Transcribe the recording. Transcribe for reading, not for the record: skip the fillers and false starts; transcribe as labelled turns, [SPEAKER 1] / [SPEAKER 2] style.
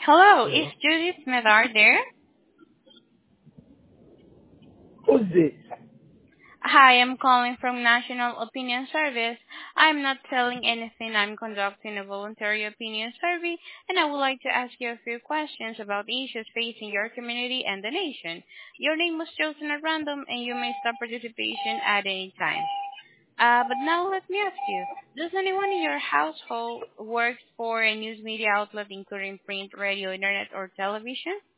[SPEAKER 1] Hello, is
[SPEAKER 2] Hello.
[SPEAKER 1] Judith Medar there?
[SPEAKER 2] Who's this?
[SPEAKER 1] Hi, I'm calling from National Opinion Service. I'm not telling anything. I'm conducting a voluntary opinion survey, and I would like to ask you a few questions about the issues facing your community and the nation. Your name was chosen at random, and you may stop participation at any time. But now let me ask you, does anyone in your household work for a news media outlet including print, radio, internet, or television?